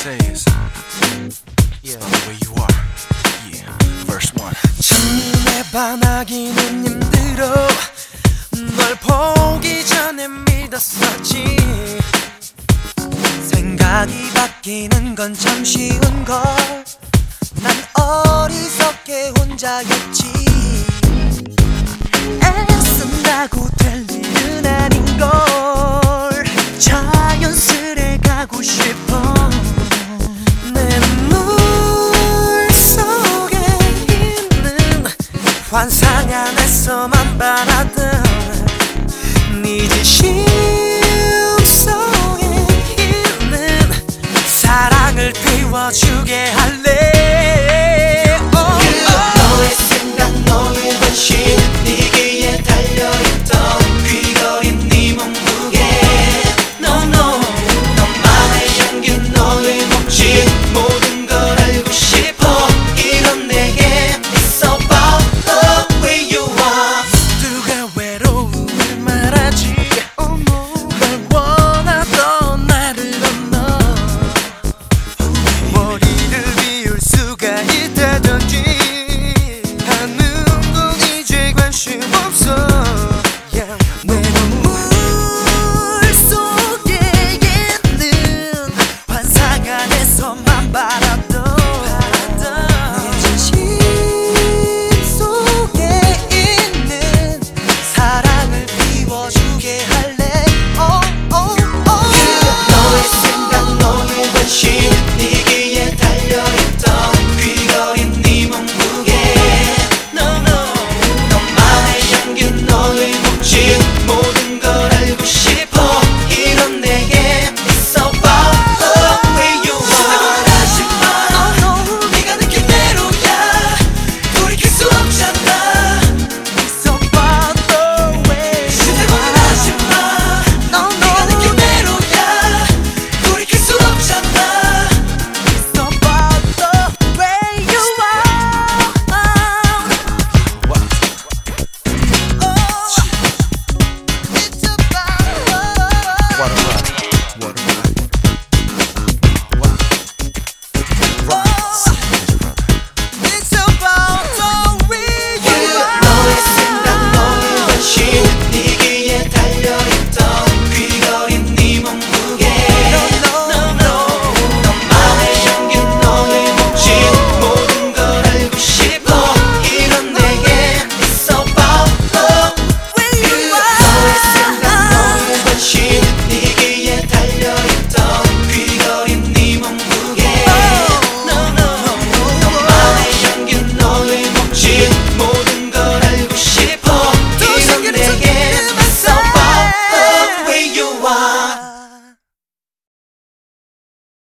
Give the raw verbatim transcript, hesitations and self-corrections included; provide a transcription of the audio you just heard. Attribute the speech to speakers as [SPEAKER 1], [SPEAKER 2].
[SPEAKER 1] says, yeah, the way you are. Yeah, verse one.
[SPEAKER 2] 첫눈에 반하기는 힘들어 널 보기 전에 믿었었지. 생각이 바뀌는 건 참 쉬운 걸. 난 어리석게 혼자였지. 애쓴다고 될 일은 아닌걸. 자연스레 가고 싶어. 내 눈물 속에 있는 환상 안에서만 바라던 네 진심 속에 있는 사랑을 띄워주게 할래. oh, oh. 너의 생각 너의 관심